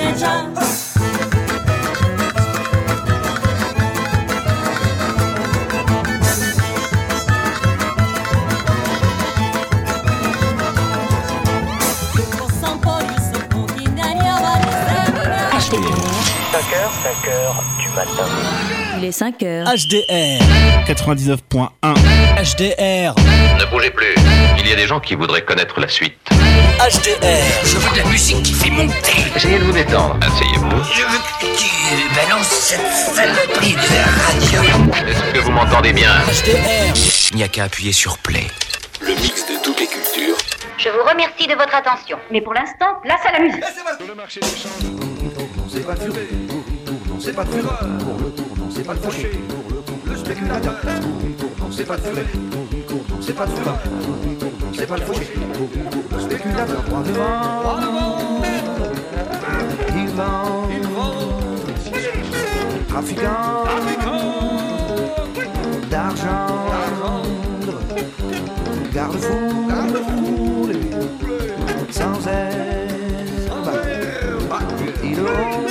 Il est 5h. HDR 99.1 HDR. Ne bougez plus. Il y a des gens qui voudraient connaître la suite. HDR. Je veux de la musique qui fait monter. Essayez de vous détendre. Asseyez-vous. Je veux que tu balances cette saloperie de radio. Est-ce que vous m'entendez bien? HDR. Il n'y a qu'à appuyer sur play. Le mix de toutes les cultures. Je vous remercie de votre attention. Mais pour l'instant, place à la musique. Sur le marché des changes. C'est pas le furé, non c'est pas le fureur, pour le tour, non c'est pas le fauché, pour le tour, le spéculateur, non c'est pas le furé, non c'est pas le fureur, non c'est pas le fauché, le spéculateur, droit devant, il vend, trafiquant, d'argent, garde-fou, sans air, il rompt,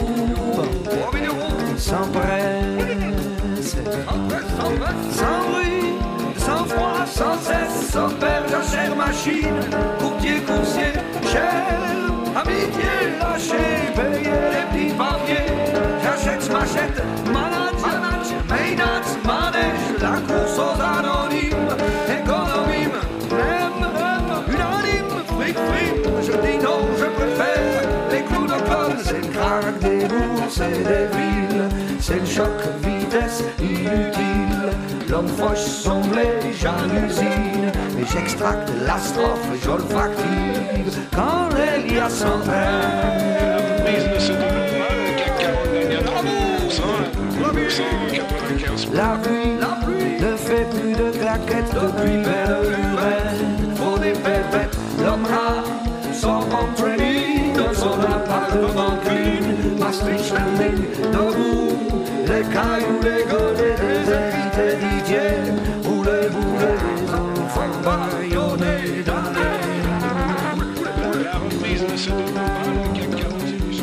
sans presse, sans bruit, sans froid, sans cesse, sans père, jachère, machine, courtier, coursier, chère, amitié, lâcher, payer les petits papiers, j'achète, m'achète, manage, maintenance, manège, la course aux anonymes, économie, même, unanime, fric, je dis non, je préfère les clous de colle, c'est le crack des bourses et des villes, c'est le choc, vitesse inutile, l'homme fauche son blé, jalousie, et j'extracte la strophe, j'olfactive, quand les lias s'entraînent. La pluie ne fait plus de claquettes depuis belle lurette, faut des pépettes, l'homme a son entraîné dans son appartement clean, Maastricht standing, debout, les cailloux, les godets, les invités Didier, ou les boulets, les enfants baïonnés dans les... La reprise ne se demande pas, le CAC 40 du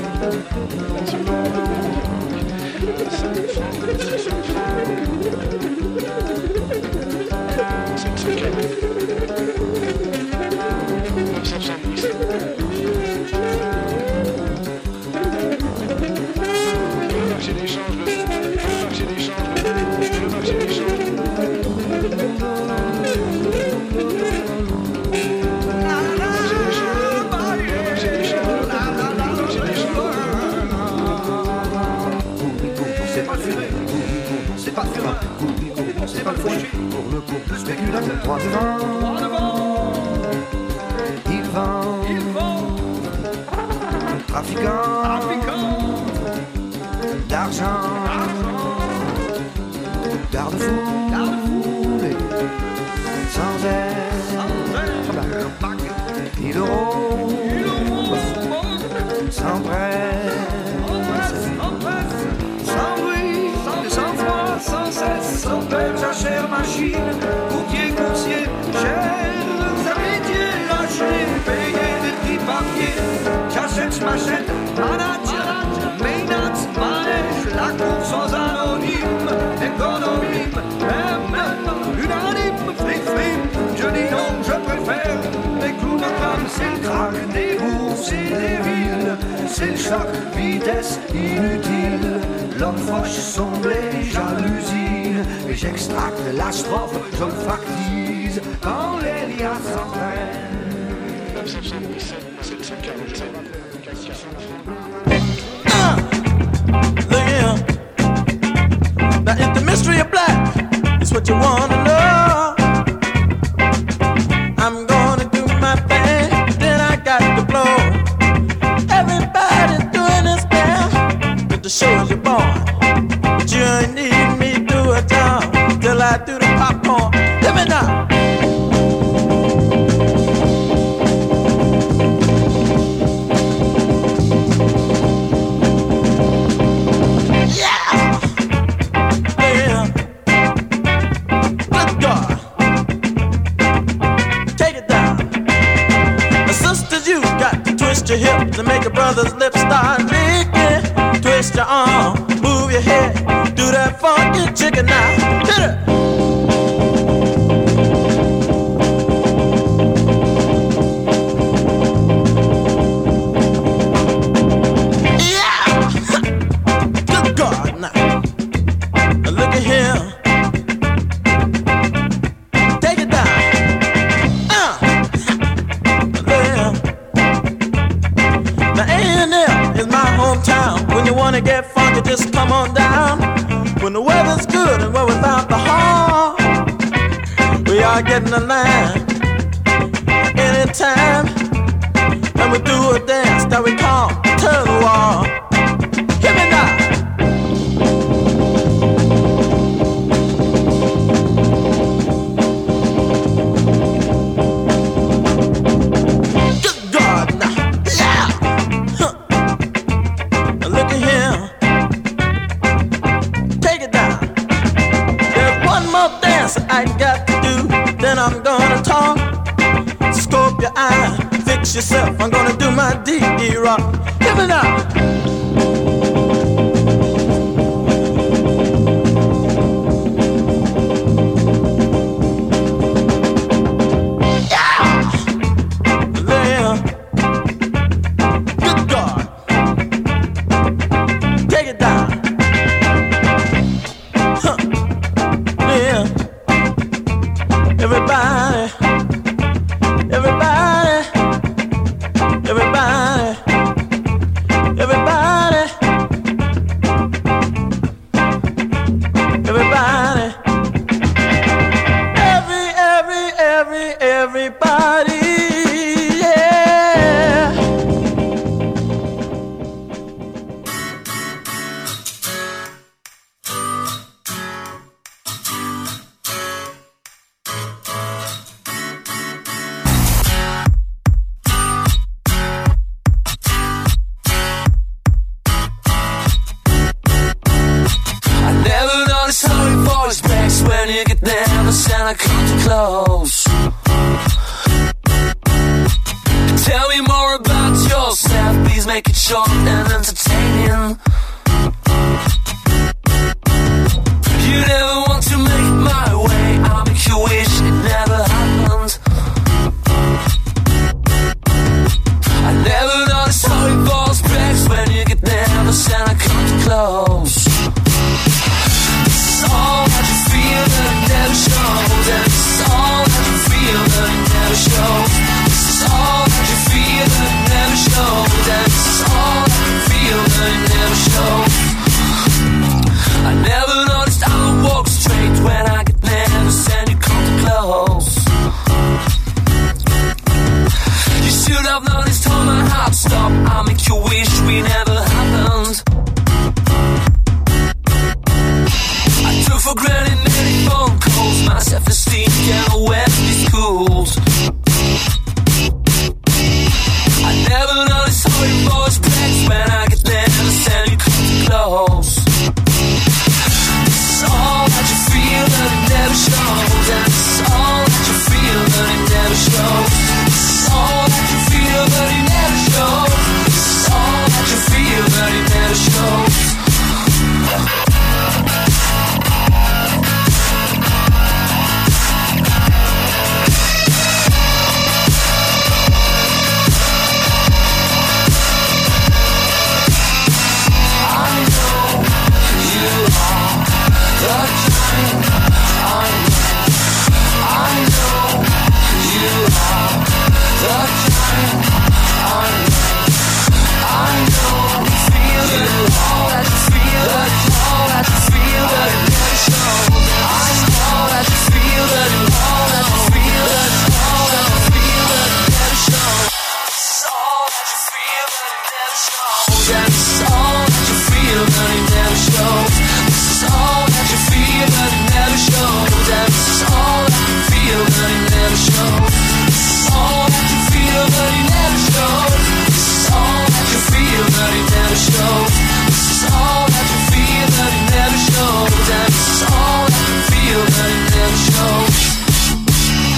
c'est pas le fauché, pour le coup, le spéculateur, droit devant, il vend, trafiquant, d'argent, garde-fou, sans air, il rompt, sans presse, sans bruit, sans froid, sans cesse, sans père, jachère, machine, courtier, coursier, chère, amitié, lâcher, payer des petits papiers, j'achète, m'achète, manage, maintenance, manège, la course aux anonymes, économie, même, unanime, fric, je dis non, je préfère les clous de crâne, c'est le crack des bourses et des villes, c'est le choc, vitesse inutile, l'homme fauche son blé, jalousie, et j'extracte la strophe, j'olfactise, quand les lias s'entraînent. 1977, 747, Yeah. Now if the mystery of black is what you wanna know, I'm gonna do my thing, then I got to blow. Everybody's doing this now, but the show is born. But you ain't need me to do a job till I do the popcorn. Let me know. brother's lips start licking. Twist your arm, move your head, do that funky chicken now. Hit it. Wanna get funky, just come on down. When the weather's good and we're without the harm, we are getting a line anytime. And we do a dance that we call turn the wall. Hear me now. I got to do, then I'm gonna talk. Scope your eye, fix yourself. I'm gonna do my D.E. rock. Give it up.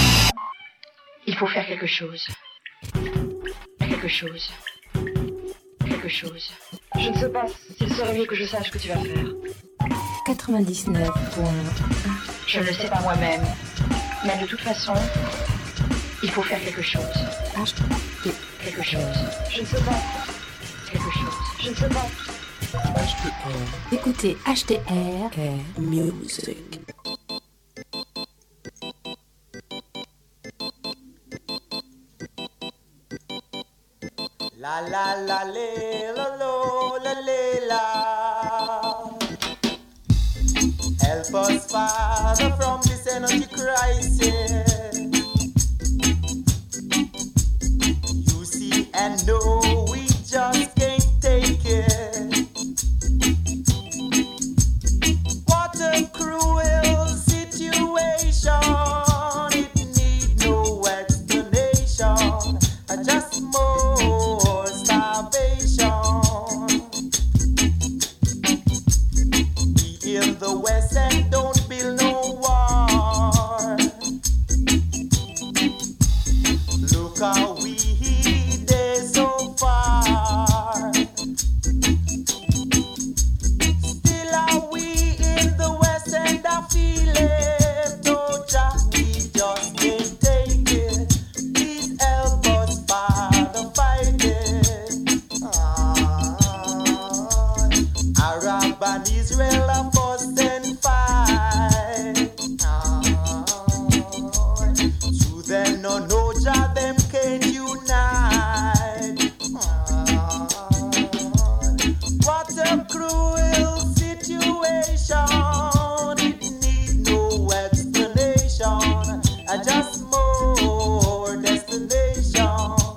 Il faut faire quelque chose. Quelque chose. quelque chose. Je ne sais pas s'il serait mieux que je sache ce que tu vas faire. 99 points. Je ne le sais pas moi-même. Mais de toute façon, il faut faire quelque chose. Quelque chose. Je ne sais pas. Quelque chose. Je ne sais pas. Écoutez HTR Music. La la la la la la la. Help us, Father, from this energy crisis. You see and know we just can't take it. What a cruel situation. It need no explanation. Just more starvation. We in the West and don't build no war. Look how we they so far. Still are we in the West and I feel it. Oh, Jah, we just can't take it. Please help us, Father, fight it. Arab and Israel are fuss and fight. To them no Jah, them can't unite. What a cruel situation. It need no explanation. Just more destination.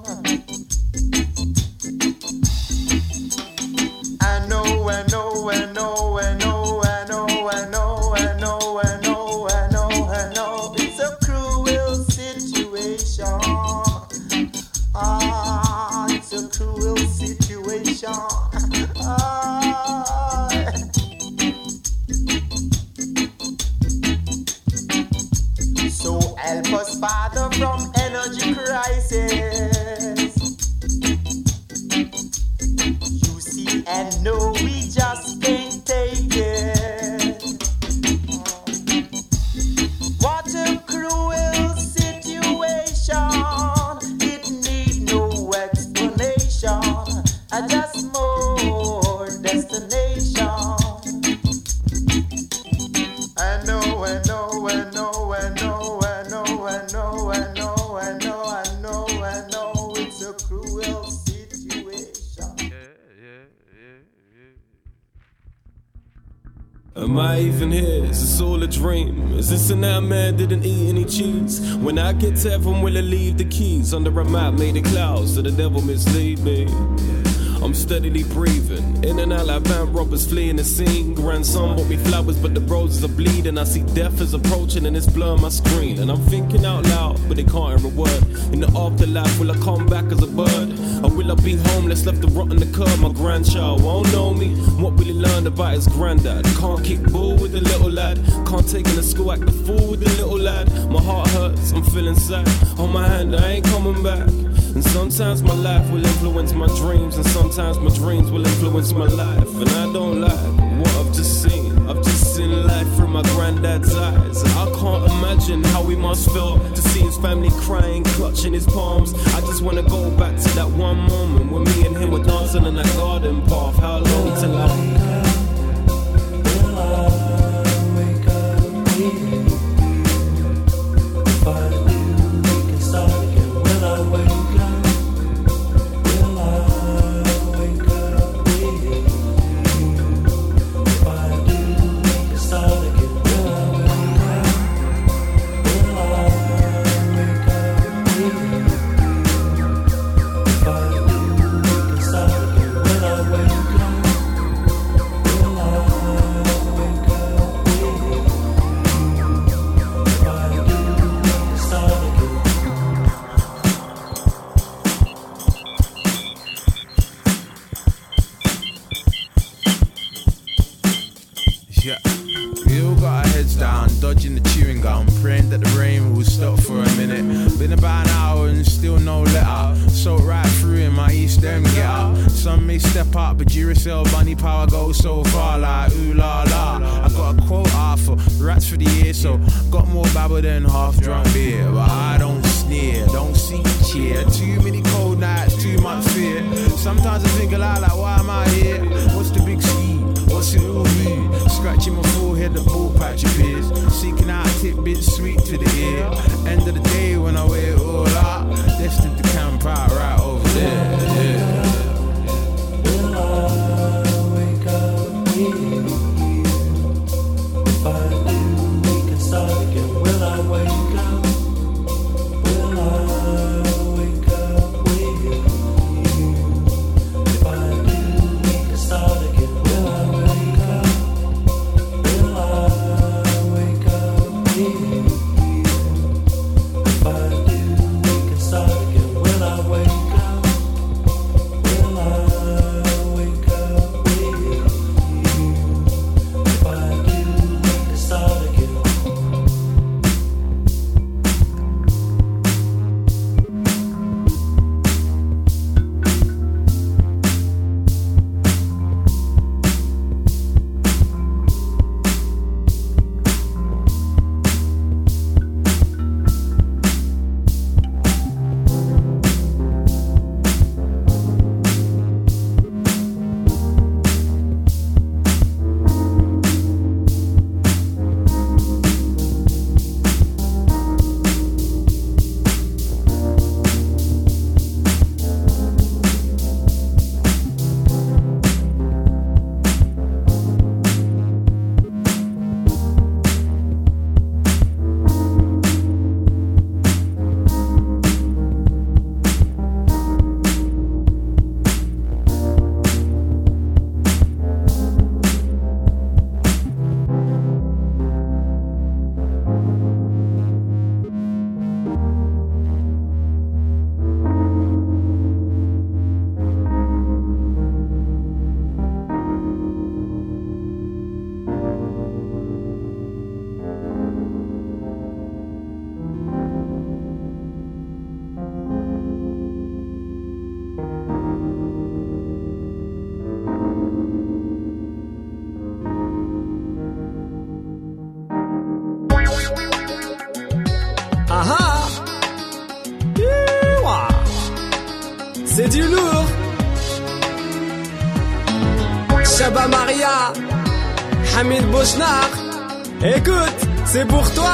I know, I know, I know, I know, I know, I know, I know, I know, I know, I know. It's a cruel situation. It's a cruel situation. So help us, Father, from energy crisis. You see and know we just can't take it. What a cruel situation. It need no explanation. Just more destination. I know, I know, I know, I know, I know, I know, I know, I know, I know, I know. It's a cruel situation. Am I even here? Is this all a dream? Is this a nightmare? Didn't eat any cheese. When I get to heaven, will I leave the keys under a map made of clouds so the devil mislead me? I'm steadily breathing. In and out like bank robbers fleeing the scene. Grandson bought me flowers, but the roses are bleeding. I see death is approaching and it's blurring my screen. And I'm thinking out loud, but they can't hear a word. In the afterlife, will I come back as a bird? Or will I be homeless, left to rot on the curb? My grandchild won't know me. What will he learn about his granddad? Can't kick ball with the little lad. Can't take him to school, act the fool with the little lad. My heart hurts, I'm feeling sad. On my hand, I ain't coming back. And sometimes my life will influence my dreams, and sometimes my dreams will influence my life. And I don't like what I've just seen. I've just seen life through my granddad's eyes. And I can't imagine how he must feel to see his family crying, clutching his palms. I just wanna go back to that one moment when me and him were dancing in that garden path. How long till I wake up breathing? If I do, we can start again. Will I wake up? Will I wake up breathing? If I do, we can start again. Will I wake up? Will I wake up breathing? If I do, we can start again. Will I wake up? Will I wake up breathing? If I do, we can start again. Yeah, you got our heads down, dodging the chewing gum, praying that the rain will stop for a minute. Been about an hour and still no letter. Soaked right through in my East End get out. Some may step up, but Duracell bunny power goes so far like ooh la la. I got a quote out for rats for the year, so got more babble than half drunk beer. But I don't sneer, don't seek cheer. Too many cold nights, too much fear. Sometimes I think aloud like why am I here? What's the big scheme? What's it all mean? Scratching my forehead, the ball patch appears. Seeking out tidbits sweet to the ear. End of the day when I wear it all out, destined to camp out right over there. Yeah. Will I wake up with you? If I do, we can start again. Will I wake up? Will I wake up with you? If I do, we can start again. Will I wake up? Will I wake up with you? If I do, we can start again. Will I wake up? Will I wake up with you? If I do, we can start again. C'est du lourd. Chaba Maria, Hamid Bouchnar. Écoute, c'est pour toi.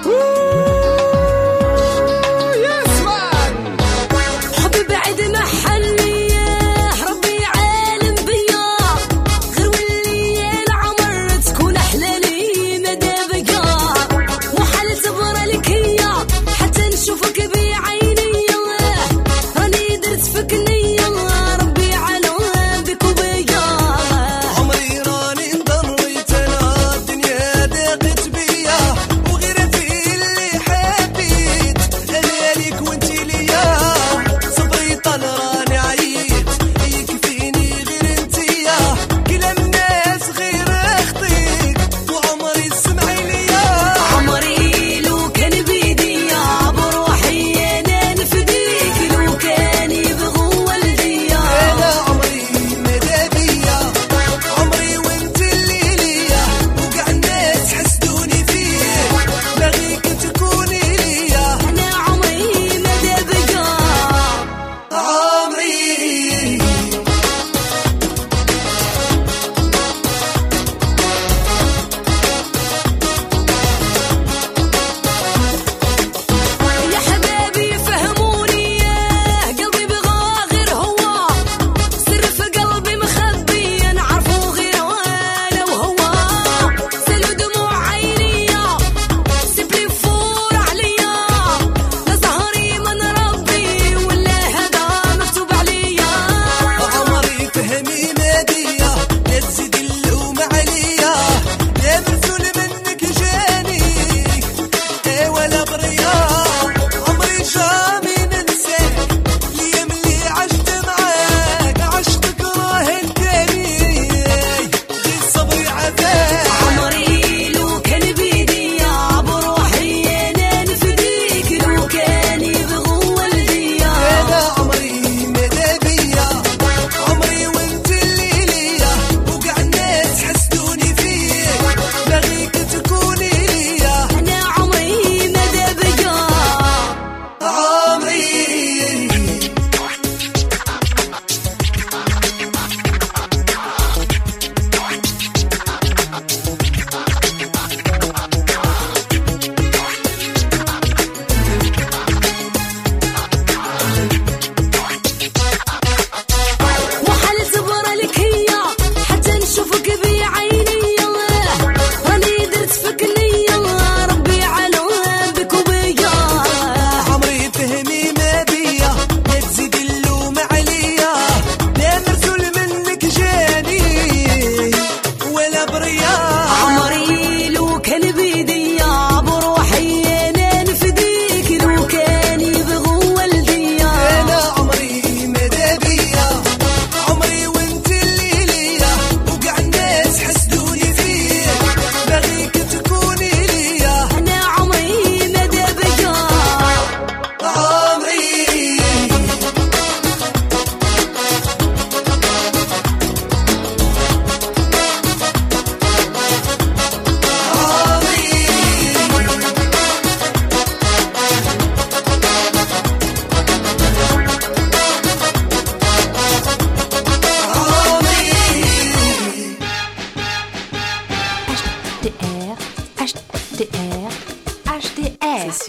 Yes man. حبي بعيد محلي ربي عالم بيا غير والليل عمر تكون أحلالي مدى بقى وحال تبرى لك هي حتى نشوفك بعيني راني درت فيك نية ربي على بك وبيا عمري راني انضريت انا الدنيا ضاقت بيا وغير في اللي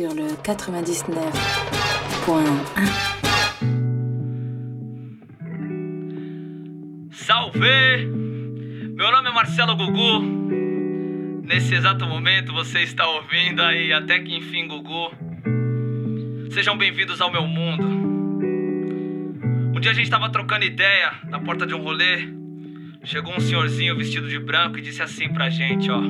sur le 99.1. Salve! Meu nome é Marcelo Gugu. Nesse exato momento você está ouvindo aí Até Que Enfim Gugu. Sejam bem-vindos ao meu mundo. Um dia a gente tava trocando ideia na porta de um rolê. Chegou um senhorzinho vestido de branco e disse assim pra gente, ó: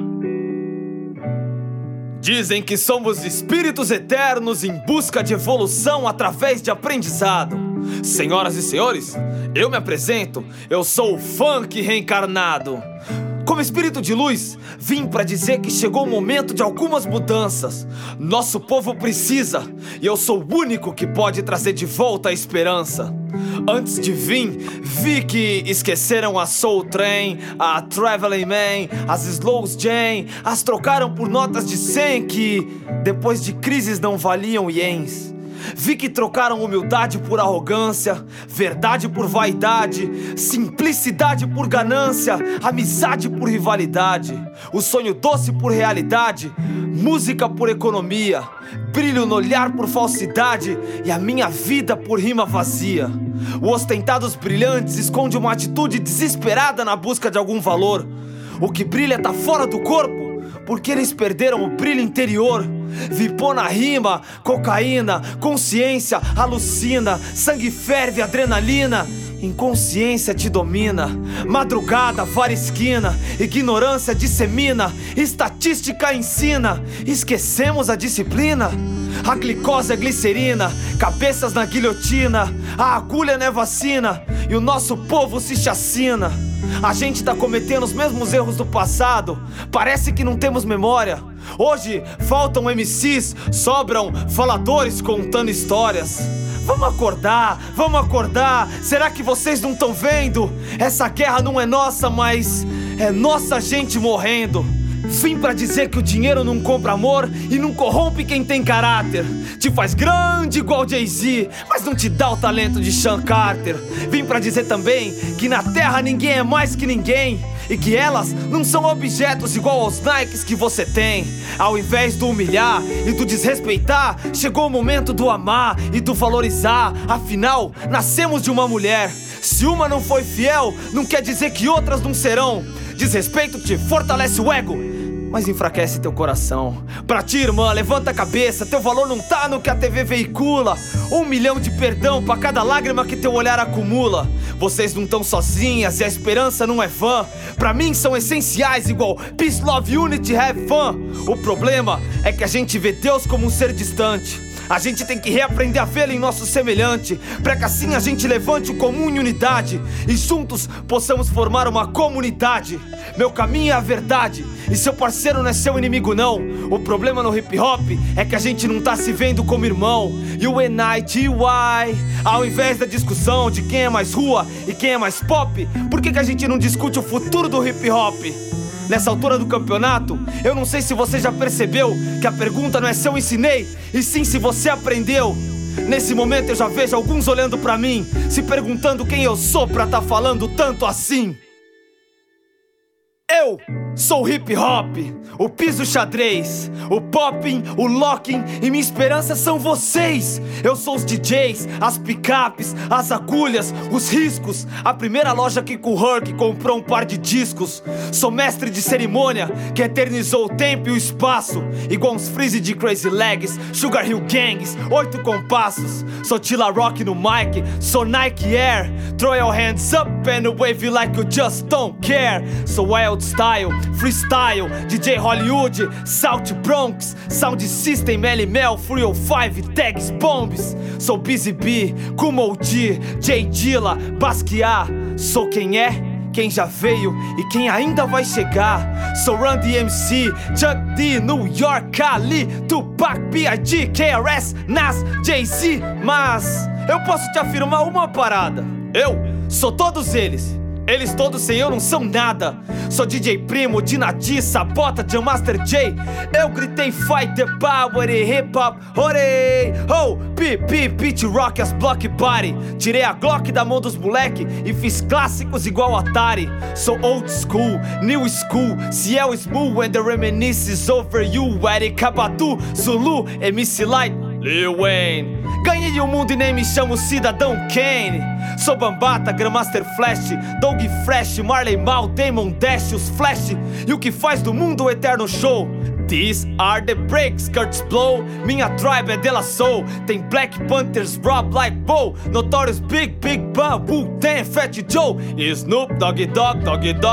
dizem que somos espíritos eternos em busca de evolução através de aprendizado. Senhoras e senhores, eu me apresento, eu sou o funk reencarnado. Como espírito de luz, vim pra dizer que chegou o momento de algumas mudanças. Nosso povo precisa, e eu sou o único que pode trazer de volta a esperança. Antes de vir, vi que esqueceram a Soul Train, a Traveling Man, as Slows Jam, as trocaram por notas de 100 que, depois de crises, não valiam ienes. Vi que trocaram humildade por arrogância, verdade por vaidade, simplicidade por ganância, amizade por rivalidade, o sonho doce por realidade, música por economia, brilho no olhar por falsidade e a minha vida por rima vazia. O ostentados brilhantes esconde uma atitude desesperada na busca de algum valor. O que brilha tá fora do corpo, porque eles perderam o brilho interior. Vipou na rima, cocaína, consciência alucina, sangue ferve, adrenalina, inconsciência te domina. Madrugada, vara esquina, ignorância dissemina, estatística ensina. Esquecemos a disciplina. A glicose é glicerina, cabeças na guilhotina, a agulha não é vacina e o nosso povo se chacina. A gente tá cometendo os mesmos erros do passado, parece que não temos memória. Hoje faltam MCs, sobram faladores contando histórias. Vamos acordar, será que vocês não tão vendo? Essa guerra não é nossa, mas é nossa gente morrendo. Vim pra dizer que o dinheiro não compra amor e não corrompe quem tem caráter. Te faz grande igual Jay-Z, mas não te dá o talento de Sean Carter. Vim pra dizer também que na terra ninguém é mais que ninguém e que elas não são objetos igual aos Nikes que você tem. Ao invés do humilhar e do desrespeitar, chegou o momento do amar e do valorizar. Afinal, nascemos de uma mulher. Se uma não foi fiel, não quer dizer que outras não serão. Desrespeito te fortalece o ego, mas enfraquece teu coração. Pra ti, irmã, levanta a cabeça, teu valor não tá no que a TV veicula. 1 milhão de perdão pra cada lágrima que teu olhar acumula. Vocês não tão sozinhas e a esperança não é vã. Pra mim são essenciais igual Peace, Love, Unity, Have Fun. O problema é que a gente vê Deus como um ser distante. A gente tem que reaprender a vê-lo em nosso semelhante, pra que assim a gente levante o comum em unidade e juntos possamos formar uma comunidade. Meu caminho é a verdade e seu parceiro não é seu inimigo não. O problema no hip hop é que a gente não tá se vendo como irmão. UNITY, ao invés da discussão de quem é mais rua e quem é mais pop, por que a gente não discute o futuro do hip hop? Nessa altura do campeonato, eu não sei se você já percebeu que a pergunta não é se eu ensinei, e sim se você aprendeu. Nesse momento eu já vejo alguns olhando pra mim, se perguntando quem eu sou pra tá falando tanto assim. Eu sou hip hop, o piso xadrez, o popping, o locking e minha esperança são vocês. Eu sou os DJs, as picapes, as agulhas, os riscos, a primeira loja que com Herc comprou um par de discos. Sou mestre de cerimônia que eternizou o tempo e o espaço, igual uns freeze de Crazy Legs, Sugar Hill Gangs, 8 compassos. Sou Tila Rock no mic, sou Nike Air, throw your hands up and wave like you just don't care. Sou Wild Style, Freestyle, DJ Hollywood, South Bronx, Sound System, Mel, 305, Tags, Bombs. Sou Busy B, Kumo D, J Dilla, Basquiat. Sou quem é, quem já veio e quem ainda vai chegar. Sou Run DMC, Chuck D, New York, Ali, Tupac, B.I.G., KRS, Nas, Jay-Z. Mas eu posso te afirmar uma parada: eu sou todos eles. Eles todos sem eu não são nada. Sou DJ Primo, Dinadi, Sabota, Jam Master J. Eu gritei fight the power e hip hop, orei. Oh, pi, beat rock as block body. Tirei a Glock da mão dos moleque e fiz clássicos igual Atari. Sou old school, new school, Ciel Smooth and the reminisces over you. Erika Badu, Zulu, MC Light, Lil Wayne. Ganhei o mundo e nem me chamo Cidadão Kane. Sou Bambata, Grandmaster Flash, Doug Fresh, Marley Mal, Damon Dash, os Flash. E o que faz do mundo o eterno show. These are the breaks, Kurtz Blow. Minha tribe é De La Soul. Tem Black Panthers, Rob like Bo, Notorious Big Bang, Wu-Tang, Fat Joe e Snoop Doggy Dogg,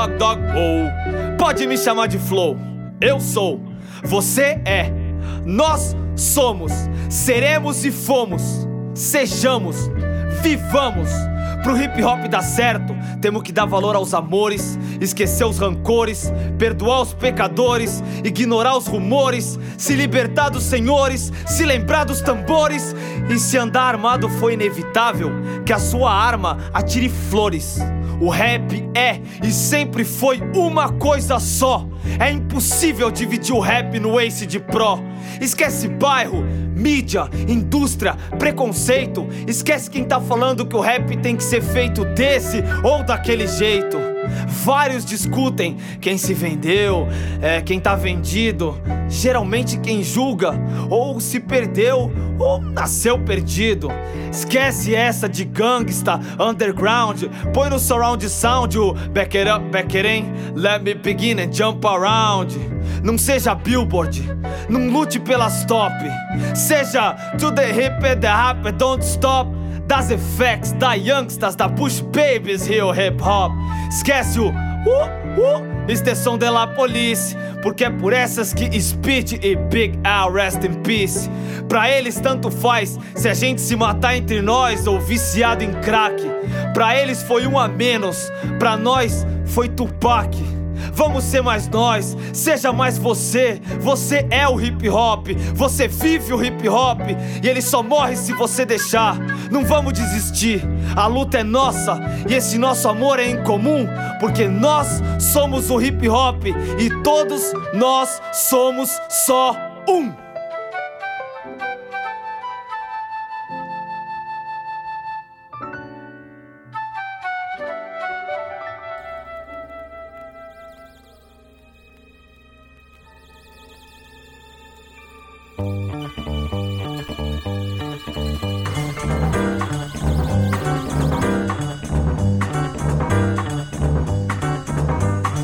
oh. Pode me chamar de Flow. Eu sou, você é, nós somos, seremos e fomos. Sejamos, vivamos. Pro hip hop dar certo, temos que dar valor aos amores, esquecer os rancores, perdoar os pecadores, ignorar os rumores, se libertar dos senhores, se lembrar dos tambores. E se andar armado for inevitável, que a sua arma atire flores. O rap é e sempre foi uma coisa só. É impossível dividir o rap no Ace de Pro. Esquece bairro, mídia, indústria, preconceito. Esquece quem tá falando que o rap tem que ser feito desse ou daquele jeito. Vários discutem quem se vendeu, quem tá vendido. Geralmente quem julga ou se perdeu ou nasceu perdido. Esquece essa de gangsta, underground. Põe no surround sound o back it up, back it in. Let me begin and jump around. Não seja Billboard, não lute pelas top. Seja to the hip and the rap, don't stop. Das effects, da youngstas, da push babies, real hip hop. Esquece o extensão de la police, porque é por essas que Speed e Big Al rest in peace. Pra eles tanto faz se a gente se matar entre nós ou viciado em crack. Pra eles foi um a menos, pra nós foi Tupac. Vamos ser mais nós, seja mais você. Você é o hip hop, você vive o hip hop. E ele só morre se você deixar. Não vamos desistir, a luta é nossa. E esse nosso amor é incomum, porque nós somos o hip hop e todos nós somos só um.